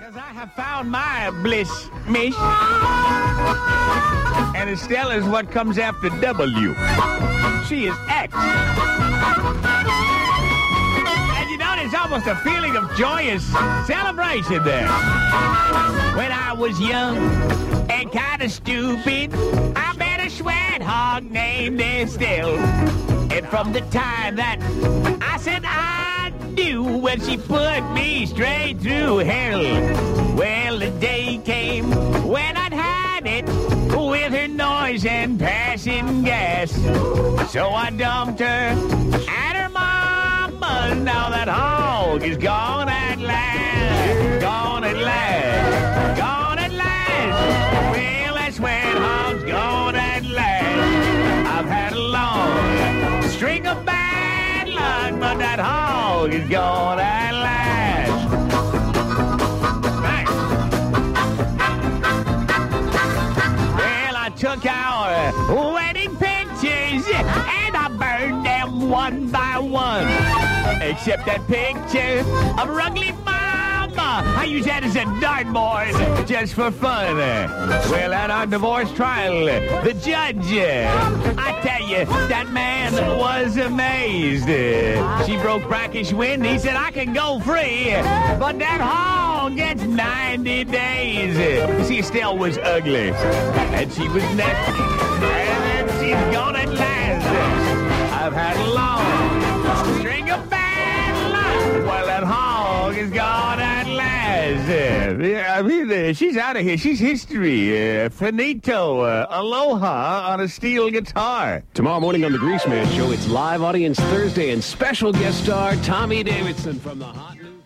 'Cause I have found my bliss, miss. And Estelle is what comes after W. She is X. And you know, there's almost a feeling of joyous celebration there. When I was young and kind of stupid, I met a sweat hog named Estelle. And from the time that I said I do, when she put me straight through hell. Well, the day came when I'd had it with her noise and passing gas. So I dumped her at her mama's. Now that hog is gone at last. Gone at last. Gone at last. Well, that sweat hog's gone at last. I've had a long string of bad luck, but that hog is gone at last. Thanks. Well, I took our wedding pictures and I burned them one by one. Except that picture of her ugly mama. I use that as a dartboard just for fun. Well, at our divorce trial, the judge, I tell you, that man was amazed. She broke brackish wind. He said, I can go free, but that hog gets 90 days. You see, Estelle was ugly, and she was nasty, and she's gone at last. I've had a long string of bad luck. Well, that hog is gone at last. I mean, she's out of here. She's history. Finito. Aloha on a steel guitar. Tomorrow morning on the Greaseman Show, it's Live Audience Thursday and special guest star Tommy Davidson from the Hot News.